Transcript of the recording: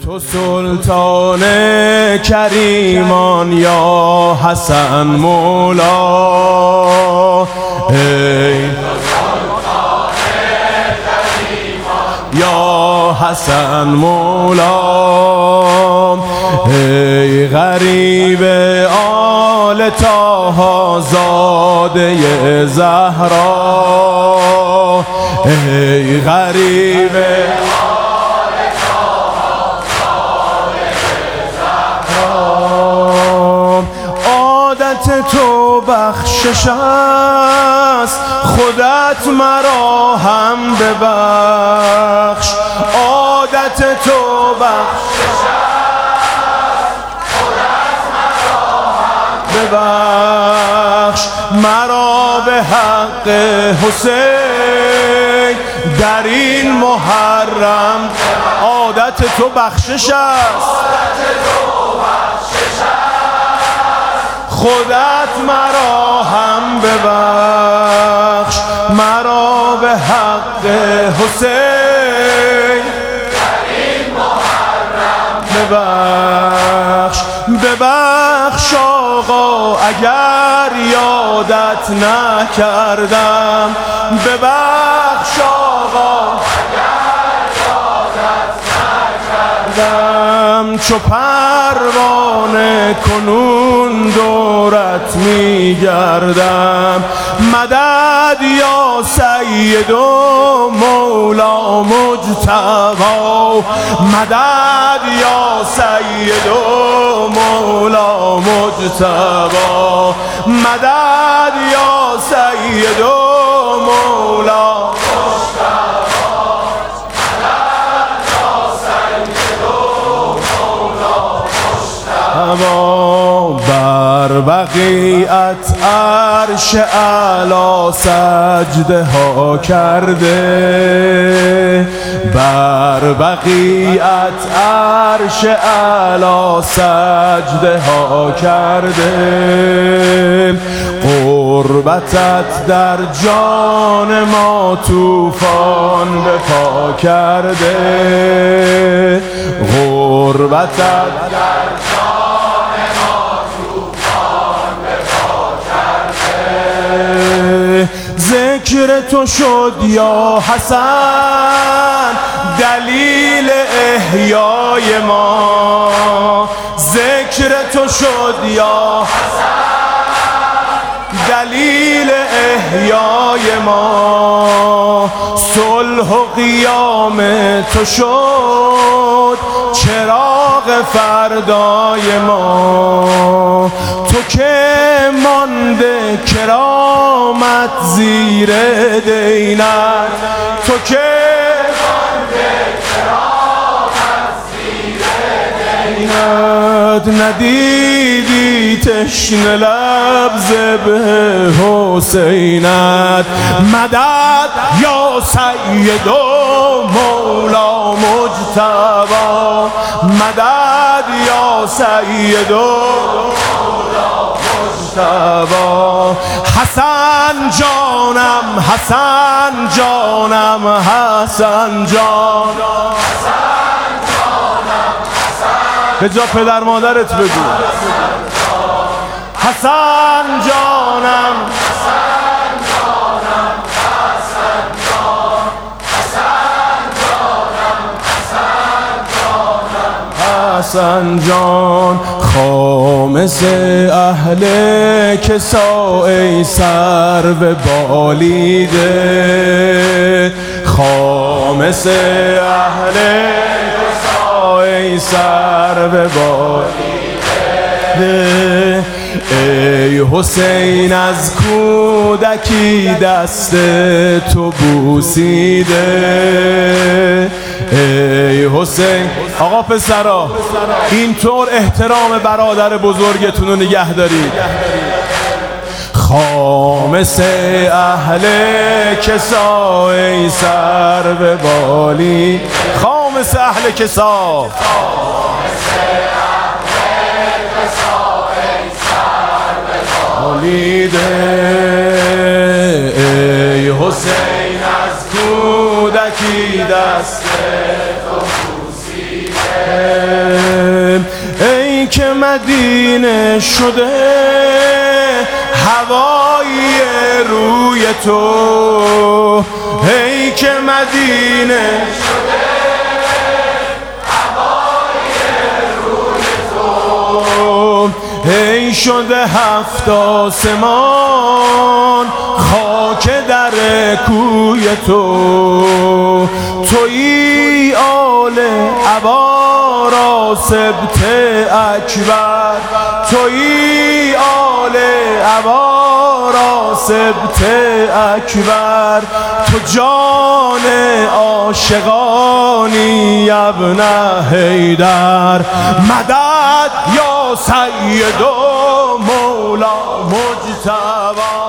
تو سلطان کریمان یا حسن مولا، ای یا حسن مولا، ای غریب آل طه زاده زهرا، ای غریب آل طه زاده زهرا. عادت تو بخشش است، خودت مرا هم ببخش. عادت تو بخشش است، خودت مرا هم ببخش. مرا به حق حسین در این محرم. عادت تو بخشش است، خودت مرا هم ببخش. مرا به حق حسین در این محرم ببخش. ببخش آقا اگر یادت نکردم، ببخش آقا اگر یادت نکردم. چو پروانه کنون دورت میگردم. مدد یا سید و مولا مجتبی، مدد یا سید و مولا مجتبی، مدد یا سید و مولا بر بقیت عرش اعلی سجده ها کرده، بر بقیت عرش اعلی سجده ها کرده. قربتت در جان ما طوفان به پا کرده، قربتت در ذکر تو شد یا حسن دلیل احیای ما. ذکر تو شد یا حسن دلیل احیای ما. صلح و قیام تو شد چراغ فردای ما. تو که مانده کرامت زیر دینت، تو که مانده کرامت زیر دینت. ندیدی تشنه لب ذبح حسینت. مدد یا سید و مولا مجتبی، مدد یا سید و حسن جانم، حسن جانم، حسن جان، حسن جانم، به جا پدر مادرت بگو حسن جانم، حسن جانم، حسن جان، حسن جانم، حسن جانم، حسن جان. خامس اهل کسا ای سرو بالیده، خامس اهل کسا ای سرو بالیده. ای حسین از کودکی دست تو بوسیده، ای حسین. آقا پسرا اینطور احترام برادر بزرگتون رو نگه دارید. خامس اهل کسا ای سرو بالی، خامس اهل کسا، ای حسین از کودکی دست تو بوسیده. مدینه شده هوای روی تو، ای که مدینه شده هوای روی تو، ای شده هفت آسمان خاک در کوی تو، تویی آل عبا سبت اکبر، تویی آل عبا سبت اکبر، تو جان عاشقانی ابن حیدر، مدد یا سید و مولا مجتبی.